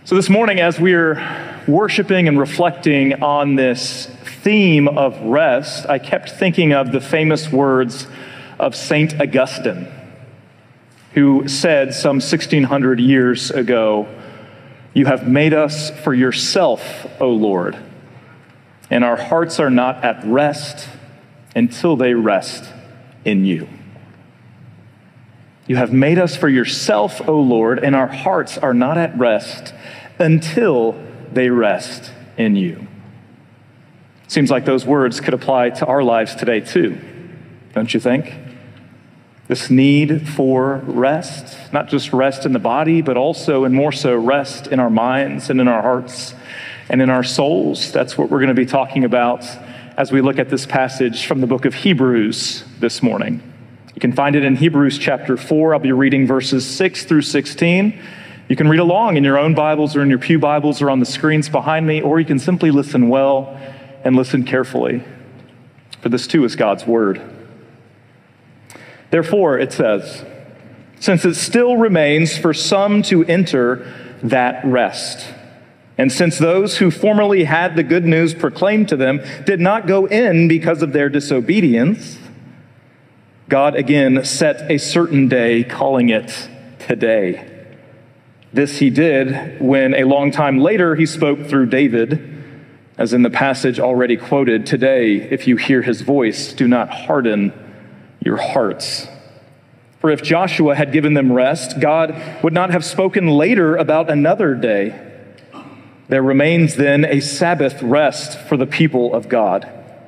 So this morning, as we're worshiping and reflecting on this theme of rest, I kept thinking of the famous words of Saint Augustine, who said some 1600 years ago, "You have made us for yourself, O Lord, and our hearts are not at rest until they rest in you." You have made us for yourself, O Lord, and our hearts are not at rest until they rest in you. Seems like those words could apply to our lives today too, don't you think? This need for rest, not just rest in the body, but also and more so rest in our minds and in our hearts and in our souls. That's what we're going to be talking about as we look at this passage from the book of Hebrews this morning. You can find it in Hebrews chapter 4. I'll be reading verses 6 through 16. You can read along in your own Bibles or in your pew Bibles or on the screens behind me, or you can simply listen well and listen carefully, for this too is God's word. Therefore, it says, since it still remains for some to enter that rest, and since those who formerly had the good news proclaimed to them did not go in because of their disobedience, God again set a certain day, calling it today. This he did when a long time later he spoke through David, as in the passage already quoted, "Today, if you hear his voice, do not harden your hearts." For if Joshua had given them rest, God would not have spoken later about another day. There remains then a Sabbath rest for the people of God.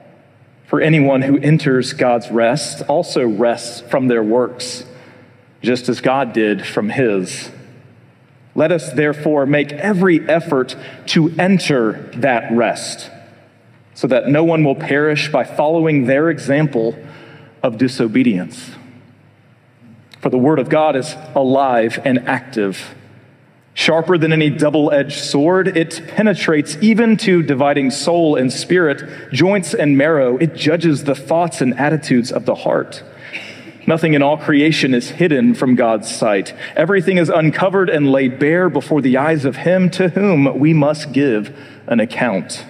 For anyone who enters God's rest also rests from their works, just as God did from his. Let us therefore make every effort to enter that rest, so that no one will perish by following their example of disobedience. For the word of God is alive and active, sharper than any double-edged sword. It penetrates even to dividing soul and spirit, joints and marrow. It judges the thoughts and attitudes of the heart. Nothing in all creation is hidden from God's sight. Everything is uncovered and laid bare before the eyes of him to whom we must give an account.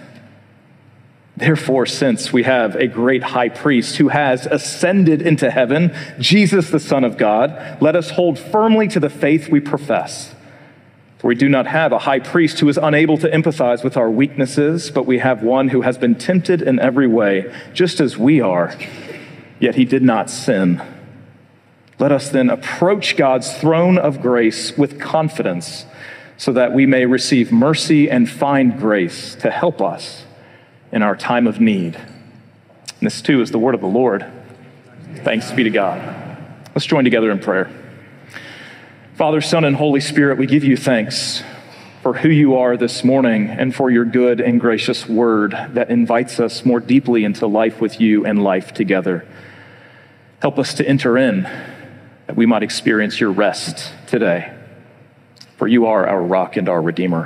Therefore, since we have a great high priest who has ascended into heaven, Jesus, the Son of God, let us hold firmly to the faith we profess. For we do not have a high priest who is unable to empathize with our weaknesses, but we have one who has been tempted in every way, just as we are, yet he did not sin. Let us then approach God's throne of grace with confidence, so that we may receive mercy and find grace to help us in our time of need. And this too is the word of the Lord. Thanks be to God. Let's join together in prayer. Father, Son, and Holy Spirit, we give you thanks for who you are this morning and for your good and gracious word that invites us more deeply into life with you and life together. Help us to enter in, that we might experience your rest today. For you are our rock and our Redeemer.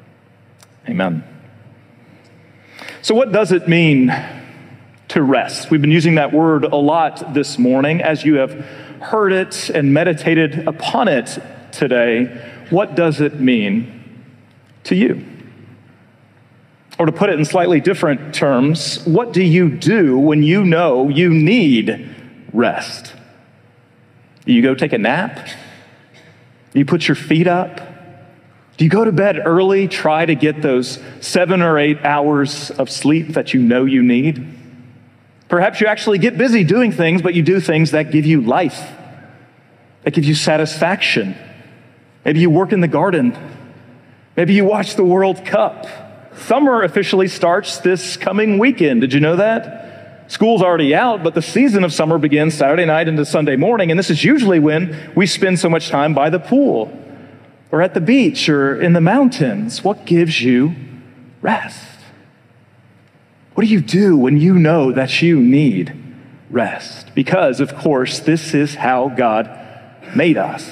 Amen. So what does it mean to rest? We've been using that word a lot this morning. As you have heard it and meditated upon it today, what does it mean to you? Or to put it in slightly different terms, what do you do when you know you need rest? Do you go take a nap? Do you put your feet up? Do you go to bed early, try to get those 7 or 8 hours of sleep that you know you need? Perhaps you actually get busy doing things, but you do things that give you life, that give you satisfaction. Maybe you work in the garden. Maybe you watch the World Cup. Summer officially starts this coming weekend. Did you know that? School's already out, but the season of summer begins Saturday night into Sunday morning, and this is usually when we spend so much time by the pool or at the beach or in the mountains. What gives you rest? What do you do when you know that you need rest? Because, of course, this is how God made us.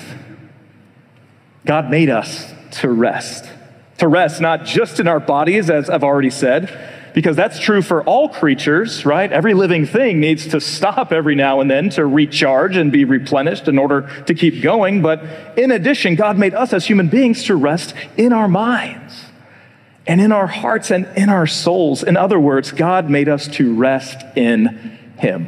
God made us to rest. To rest not just in our bodies, as I've already said, because that's true for all creatures, right? Every living thing needs to stop every now and then to recharge and be replenished in order to keep going. But in addition, God made us as human beings to rest in our minds and in our hearts and in our souls. In other words, God made us to rest in Him,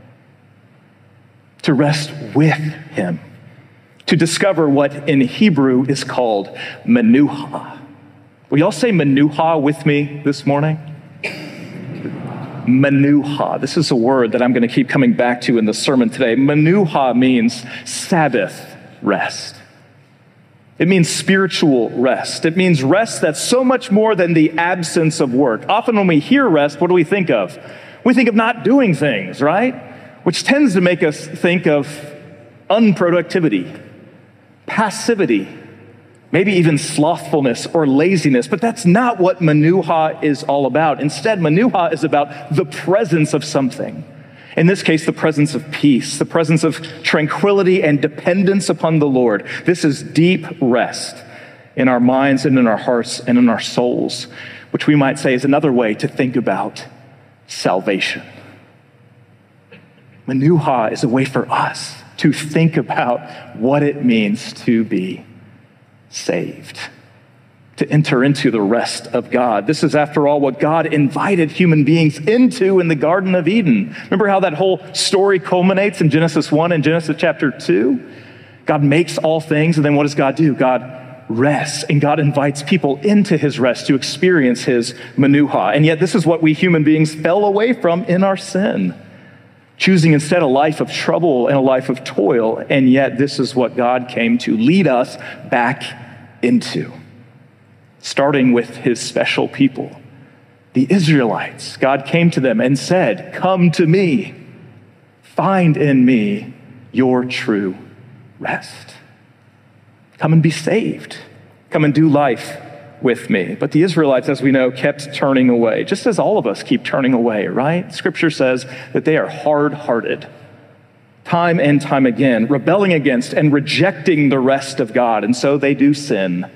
to rest with Him, to discover what in Hebrew is called menuha. Will y'all say menuha with me this morning? Menuha. This is a word that I'm going to keep coming back to in the sermon today. Menuha means Sabbath rest. It means spiritual rest. It means rest that's so much more than the absence of work. Often when we hear rest, what do we think of? We think of not doing things, right? Which tends to make us think of unproductivity, passivity, maybe even slothfulness or laziness, but that's not what menuha is all about. Instead, menuha is about the presence of something. In this case, the presence of peace, the presence of tranquility and dependence upon the Lord. This is deep rest in our minds and in our hearts and in our souls, which we might say is another way to think about salvation. Menuha is a way for us to think about what it means to be saved, to enter into the rest of God. This is, after all, what God invited human beings into in the Garden of Eden. Remember how that whole story culminates in Genesis 1 and Genesis chapter 2? God makes all things, and then what does God do? God rests, and God invites people into His rest to experience His menuha. And yet this is what we human beings fell away from in our sin, choosing instead a life of trouble and a life of toil. And yet this is what God came to lead us back into, starting with His special people, the Israelites. God came to them and said, "Come to me, find in me your true rest. Come and be saved. Come and do life with me." But the Israelites, as we know, kept turning away, just as all of us keep turning away, right? Scripture says that they are hard-hearted, time and time again, rebelling against and rejecting the rest of God. And so they do sin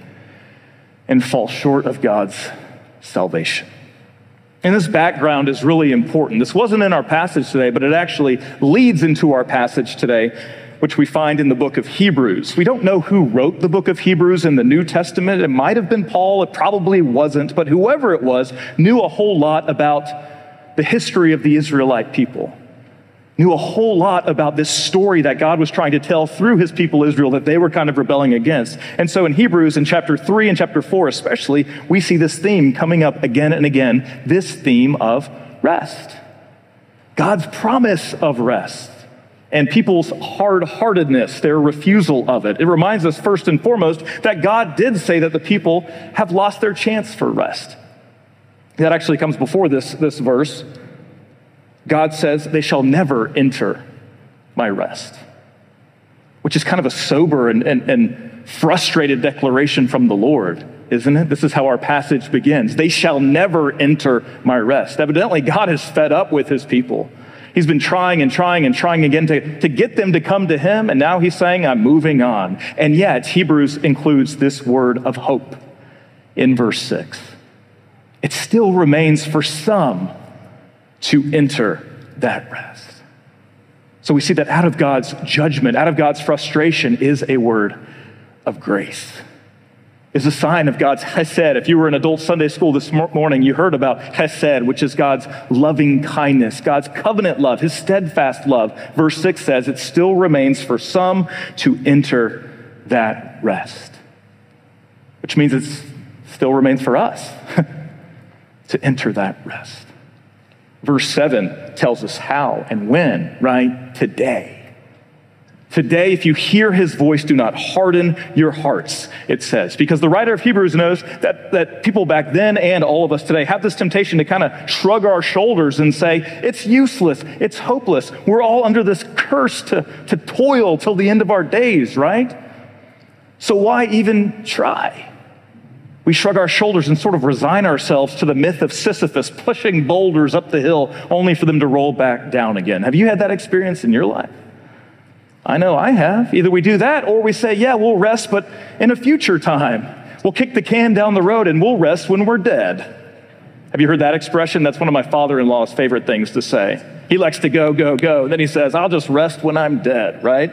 and fall short of God's salvation. And this background is really important. This wasn't in our passage today, but it actually leads into our passage today, which we find in the book of Hebrews. We don't know who wrote the book of Hebrews in the New Testament. It might have been Paul. It probably wasn't. But whoever it was knew a whole lot about the history of the Israelite people, knew a whole lot about this story that God was trying to tell through His people Israel that they were kind of rebelling against. And so in Hebrews, in chapter 3 and chapter 4 especially, we see this theme coming up again and again, this theme of rest. God's promise of rest and people's hard-heartedness, their refusal of it. It reminds us first and foremost that God did say that the people have lost their chance for rest. That actually comes before this verse. God says, "They shall never enter my rest," which is kind of a sober and frustrated declaration from the Lord, isn't it? This is how our passage begins. They shall never enter my rest. Evidently, God is fed up with His people. He's been trying and trying and trying again to get them to come to Him, and now He's saying, "I'm moving on." And yet, Hebrews includes this word of hope in verse 6. It still remains for some to enter that rest. So we see that out of God's judgment, out of God's frustration, is a word of grace, is a sign of God's chesed. If you were in adult Sunday school this morning, you heard about chesed, which is God's loving kindness, God's covenant love, His steadfast love. Verse 6 says it still remains for some to enter that rest, which means it still remains for us to enter that rest. Verse 7 tells us how and when, right? Today. Today, if you hear His voice, do not harden your hearts, it says. Because the writer of Hebrews knows that people back then and all of us today have this temptation to kind of shrug our shoulders and say, it's useless, it's hopeless. We're all under this curse to toil till the end of our days, right? So why even try? We shrug our shoulders and sort of resign ourselves to the myth of Sisyphus pushing boulders up the hill only for them to roll back down again. Have you had that experience in your life? I know I have. Either we do that or we say, yeah, we'll rest, but in a future time. We'll kick the can down the road and we'll rest when we're dead. Have you heard that expression? That's one of my father-in-law's favorite things to say. He likes to go, go, go. Then he says, I'll just rest when I'm dead, right?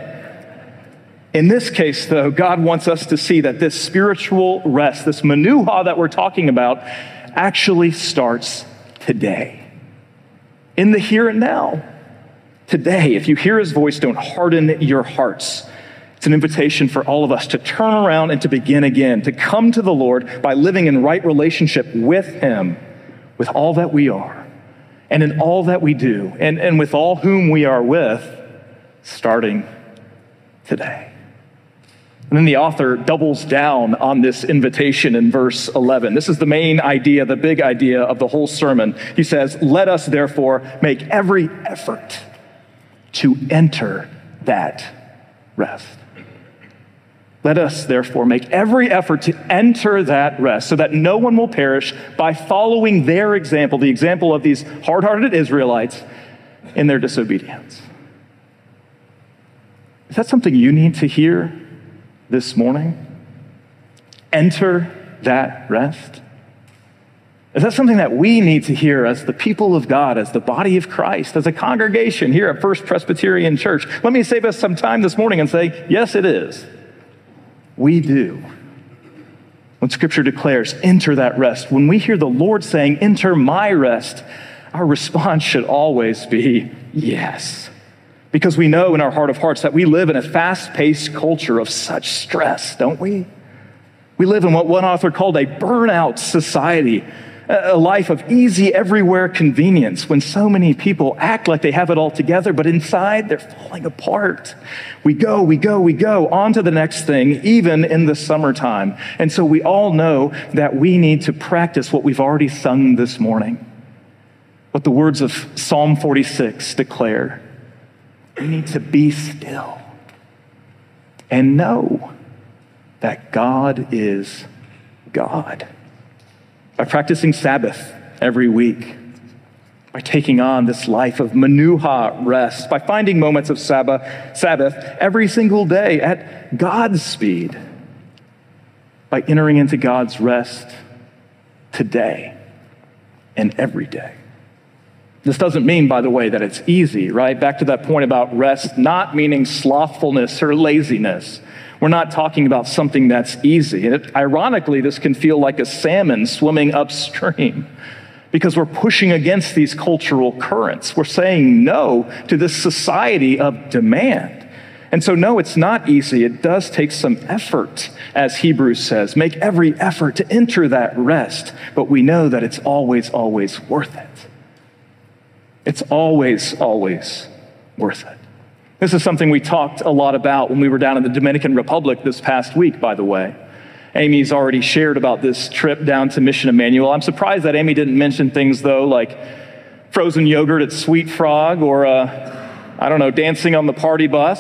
In this case, though, God wants us to see that this spiritual rest, this menuha that we're talking about, actually starts today. In the here and now. Today, if you hear his voice, don't harden your hearts. It's an invitation for all of us to turn around and to begin again, to come to the Lord by living in right relationship with him, with all that we are, and in all that we do, and with all whom we are with, starting today. And then the author doubles down on this invitation in verse 11. This is the main idea, the big idea of the whole sermon. He says, let us therefore make every effort to enter that rest. Let us therefore make every effort to enter that rest so that no one will perish by following their example, the example of these hard-hearted Israelites in their disobedience. Is that something you need to hear this morning? Enter that rest? Is that something that we need to hear as the people of God, as the body of Christ, as a congregation here at First Presbyterian Church? Let me save us some time this morning and say, yes, it is. We do. When Scripture declares, enter that rest, when we hear the Lord saying, enter my rest, our response should always be yes. Because we know in our heart of hearts that we live in a fast-paced culture of such stress, don't we? We live in what one author called a burnout society, a life of easy everywhere convenience when so many people act like they have it all together, but inside they're falling apart. We go on to the next thing, even in the summertime. And so we all know that we need to practice what we've already sung this morning, what the words of Psalm 46 declare. We need to be still and know that God is God. By practicing Sabbath every week, by taking on this life of menuha rest, by finding moments of Sabbath every single day at God's speed, by entering into God's rest today and every day. This doesn't mean, by the way, that it's easy, right? Back to that point about rest not meaning slothfulness or laziness. We're not talking about something that's easy. And ironically, this can feel like a salmon swimming upstream because we're pushing against these cultural currents. We're saying no to this society of demand. And so, no, it's not easy. It does take some effort, as Hebrews says. Make every effort to enter that rest, but we know that it's always, always worth it. It's always, always worth it. This is something we talked a lot about when we were down in the Dominican Republic this past week, by the way. Amy's already shared about this trip down to Mission Emmanuel. I'm surprised that Amy didn't mention things, though, like frozen yogurt at Sweet Frog or, dancing on the party bus.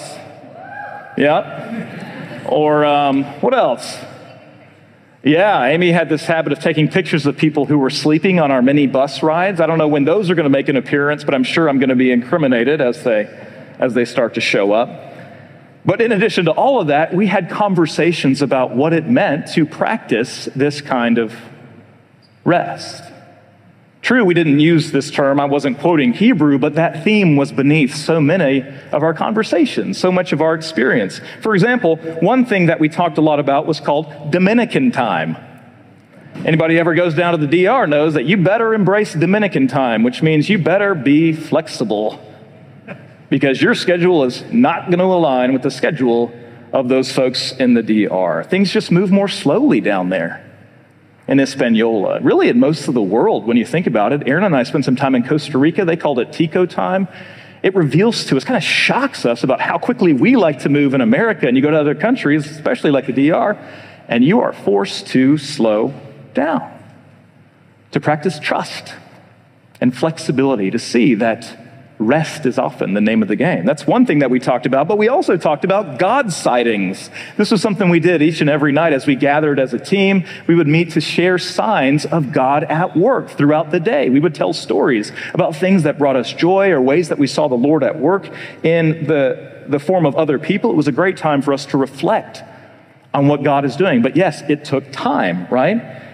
Yeah. Or what else? Yeah, Amy had this habit of taking pictures of people who were sleeping on our mini bus rides. I don't know when those are going to make an appearance, but I'm sure I'm going to be incriminated as they start to show up. But in addition to all of that, we had conversations about what it meant to practice this kind of rest. True, we didn't use this term. I wasn't quoting Hebrew, but that theme was beneath so many of our conversations, so much of our experience. For example, one thing that we talked a lot about was called Dominican time. Anybody ever goes down to the DR knows that you better embrace Dominican time, which means you better be flexible because your schedule is not going to align with the schedule of those folks in the DR. Things just move more slowly down there in Hispaniola. Really, in most of the world, when you think about it. Aaron and I spent some time in Costa Rica. They called it Tico time. It reveals to us, kind of shocks us about how quickly we like to move in America. And you go to other countries, especially like the DR, and you are forced to slow down, to practice trust and flexibility, to see that rest is often the name of the game. That's one thing that we talked about, but we also talked about God sightings. This was something we did each and every night as we gathered as a team. We would meet to share signs of God at work throughout the day. We would tell stories about things that brought us joy or ways that we saw the Lord at work in the form of other people. It was a great time for us to reflect on what God is doing. But yes, it took time, right?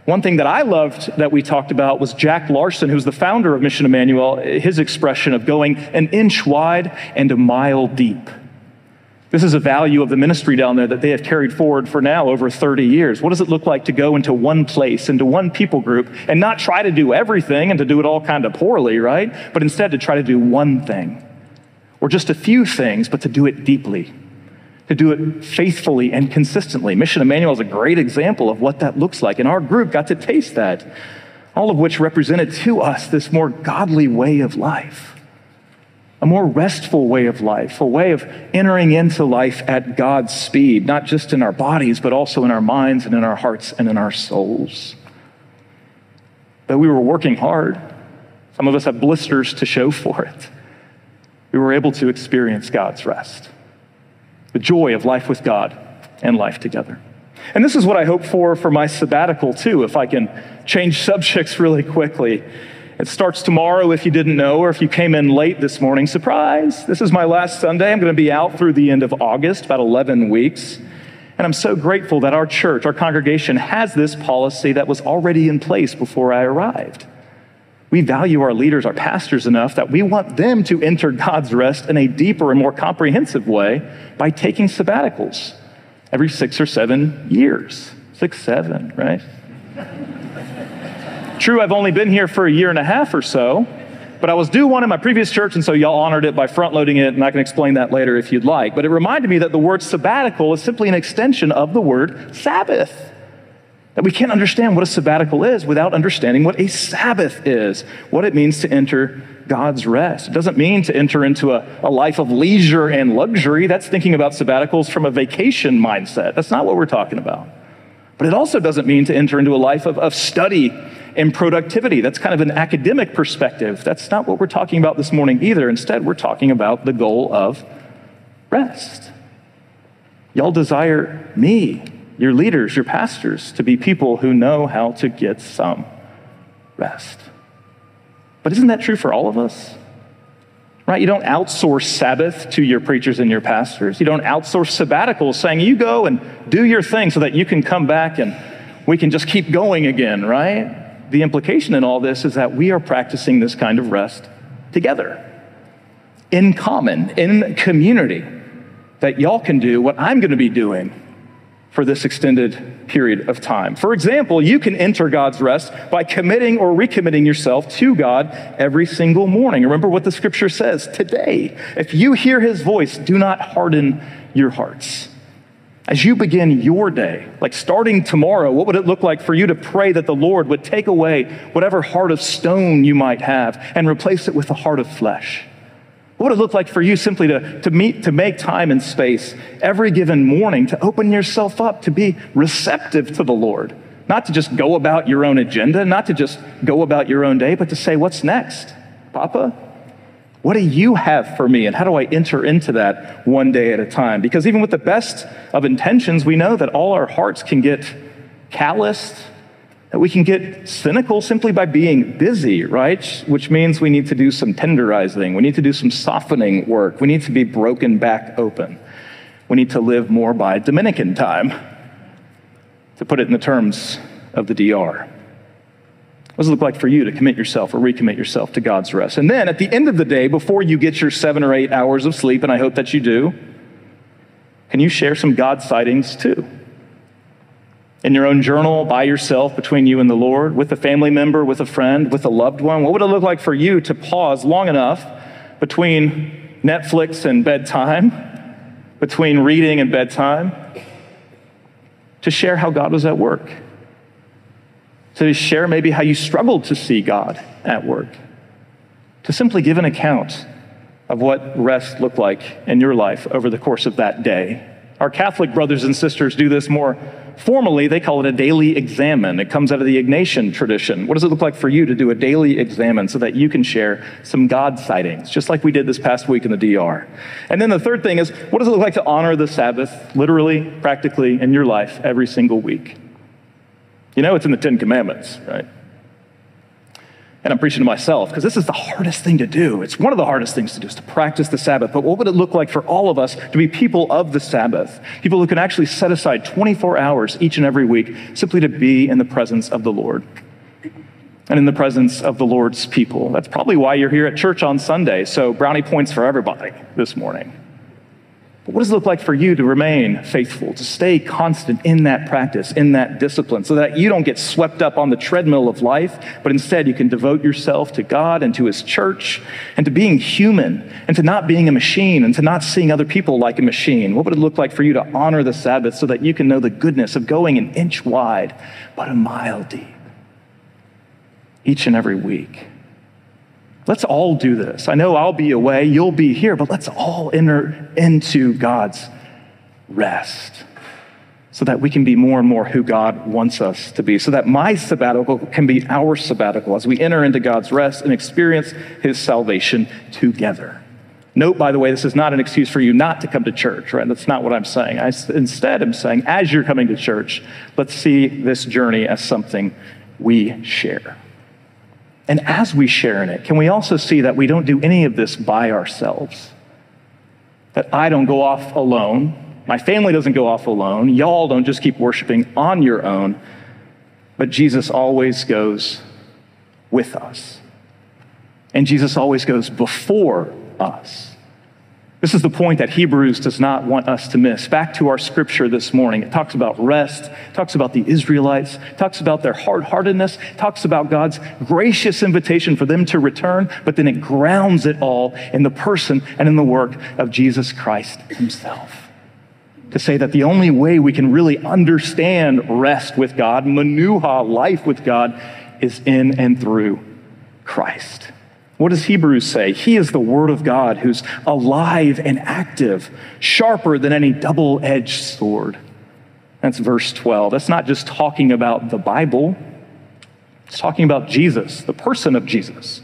One thing that I loved that we talked about was Jack Larson, who's the founder of Mission Emmanuel, his expression of going an inch wide and a mile deep. This is a value of the ministry down there that they have carried forward for now over 30 years. What does it look like to go into one place, into one people group, and not try to do everything and to do it all kind of poorly, right? But instead to try to do one thing, or just a few things, but to do it deeply, to do it faithfully and consistently. Mission Emmanuel is a great example of what that looks like, and our group got to taste that, all of which represented to us this more godly way of life. A more restful way of life, a way of entering into life at God's speed, not just in our bodies, but also in our minds and in our hearts and in our souls. But we were working hard. Some of us have blisters to show for it. We were able to experience God's rest, the joy of life with God and life together. And this is what I hope for my sabbatical too, if I can change subjects really quickly. It starts tomorrow if you didn't know, or if you came in late this morning. Surprise! This is my last Sunday. I'm going to be out through the end of August, about 11 weeks. And I'm so grateful that our church, our congregation, has this policy that was already in place before I arrived. We value our leaders, our pastors, enough that we want them to enter God's rest in a deeper and more comprehensive way by taking sabbaticals every 6 or 7 years. 6, 7, right? True, I've only been here for a year and a half or so, but I was due one in my previous church, and so y'all honored it by front-loading it, and I can explain that later if you'd like. But it reminded me that the word sabbatical is simply an extension of the word Sabbath. That we can't understand what a sabbatical is without understanding what a Sabbath is, what it means to enter God's rest. It doesn't mean to enter into a life of leisure and luxury. That's thinking about sabbaticals from a vacation mindset. That's not what we're talking about. But it also doesn't mean to enter into a life of study and productivity. That's kind of an academic perspective. That's not what we're talking about this morning either. Instead, we're talking about the goal of rest. Y'all desire me, your leaders, your pastors, to be people who know how to get some rest. But isn't that true for all of us? Right? You don't outsource Sabbath to your preachers and your pastors. You don't outsource sabbaticals saying, you go and do your thing so that you can come back and we can just keep going again, right? The implication in all this is that we are practicing this kind of rest together, in common, in community, that y'all can do what I'm going to be doing for this extended period of time. For example, you can enter God's rest by committing or recommitting yourself to God every single morning. Remember what the scripture says today. If you hear his voice, do not harden your hearts. As you begin your day, like starting tomorrow, what would it look like for you to pray that the Lord would take away whatever heart of stone you might have and replace it with a heart of flesh? What would it look like for you simply to make time and space every given morning to open yourself up, to be receptive to the Lord? Not to just go about your own agenda, not to just go about your own day, but to say, what's next, Papa? What do you have for me, and how do I enter into that one day at a time? Because even with the best of intentions, we know that all our hearts can get calloused, that we can get cynical simply by being busy, right? Which means we need to do some tenderizing. We need to do some softening work. We need to be broken back open. We need to live more by Dominican time, to put it in the terms of the DR. What does it look like for you to commit yourself or recommit yourself to God's rest? And then at the end of the day, before you get your 7 or 8 hours of sleep, and I hope that you do, can you share some God sightings too? In your own journal, by yourself, between you and the Lord, with a family member, with a friend, with a loved one? What would it look like for you to pause long enough between Netflix and bedtime, between reading and bedtime, to share how God was at work? To share maybe how you struggled to see God at work. To simply give an account of what rest looked like in your life over the course of that day. Our Catholic brothers and sisters do this more formally. They call it a daily examen. It comes out of the Ignatian tradition. What does it look like for you to do a daily examen so that you can share some God sightings, just like we did this past week in the DR? And then the third thing is, what does it look like to honor the Sabbath, literally, practically, in your life every single week? You know it's in the 10 Commandments, right? And I'm preaching to myself because this is the hardest thing to do. It's one of the hardest things to do is to practice the Sabbath. But what would it look like for all of us to be people of the Sabbath? People who can actually set aside 24 hours each and every week simply to be in the presence of the Lord and in the presence of the Lord's people. That's probably why you're here at church on Sunday. So brownie points for everybody this morning. But what does it look like for you to remain faithful, to stay constant in that practice, in that discipline, so that you don't get swept up on the treadmill of life, but instead you can devote yourself to God and to his church and to being human and to not being a machine and to not seeing other people like a machine? What would it look like for you to honor the Sabbath so that you can know the goodness of going an inch wide, but a mile deep each and every week? Let's all do this. I know I'll be away, you'll be here, but let's all enter into God's rest so that we can be more and more who God wants us to be, so that my sabbatical can be our sabbatical as we enter into God's rest and experience his salvation together. Note, by the way, this is not an excuse for you not to come to church, right? That's not what I'm saying. Instead, I'm saying as you're coming to church, let's see this journey as something we share. And as we share in it, can we also see that we don't do any of this by ourselves? That I don't go off alone, my family doesn't go off alone, y'all don't just keep worshiping on your own, but Jesus always goes with us. And Jesus always goes before us. This is the point that Hebrews does not want us to miss. Back to our scripture this morning. It talks about rest, talks about the Israelites, talks about their hard-heartedness, talks about God's gracious invitation for them to return, but then it grounds it all in the person and in the work of Jesus Christ himself. To say that the only way we can really understand rest with God, menuha, life with God, is in and through Christ. What does Hebrews say? He is the Word of God who's alive and active, sharper than any double-edged sword. That's verse 12. That's not just talking about the Bible. It's talking about Jesus, the person of Jesus.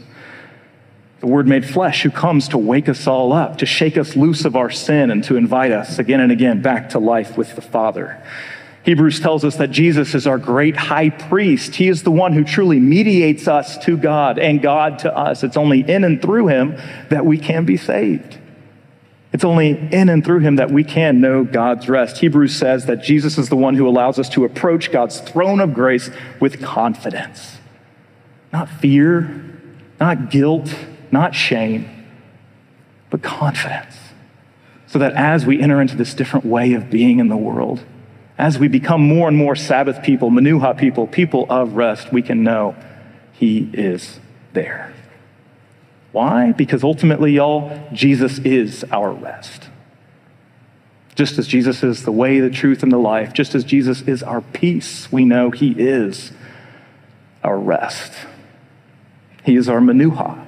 The Word made flesh who comes to wake us all up, to shake us loose of our sin and to invite us again and again back to life with the Father. Hebrews tells us that Jesus is our great high priest. He is the one who truly mediates us to God and God to us. It's only in and through him that we can be saved. It's only in and through him that we can know God's rest. Hebrews says that Jesus is the one who allows us to approach God's throne of grace with confidence. Not fear, not guilt, not shame, but confidence. So that as we enter into this different way of being in the world, as we become more and more Sabbath people, menuha people, people of rest, we can know he is there. Why? Because ultimately, y'all, Jesus is our rest. Just as Jesus is the way, the truth, and the life, just as Jesus is our peace, we know he is our rest. He is our menuha.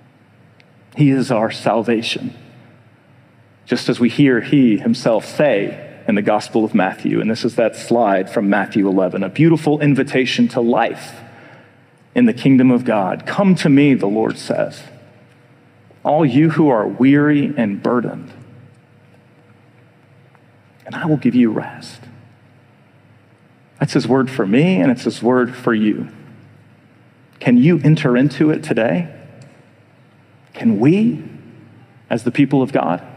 He is our salvation. Just as we hear he himself say in the Gospel of Matthew, and this is that slide from Matthew 11, a beautiful invitation to life in the kingdom of God. Come to me, the Lord says, all you who are weary and burdened, and I will give you rest. That's his word for me, and it's his word for you. Can you enter into it today? Can we, as the people of God?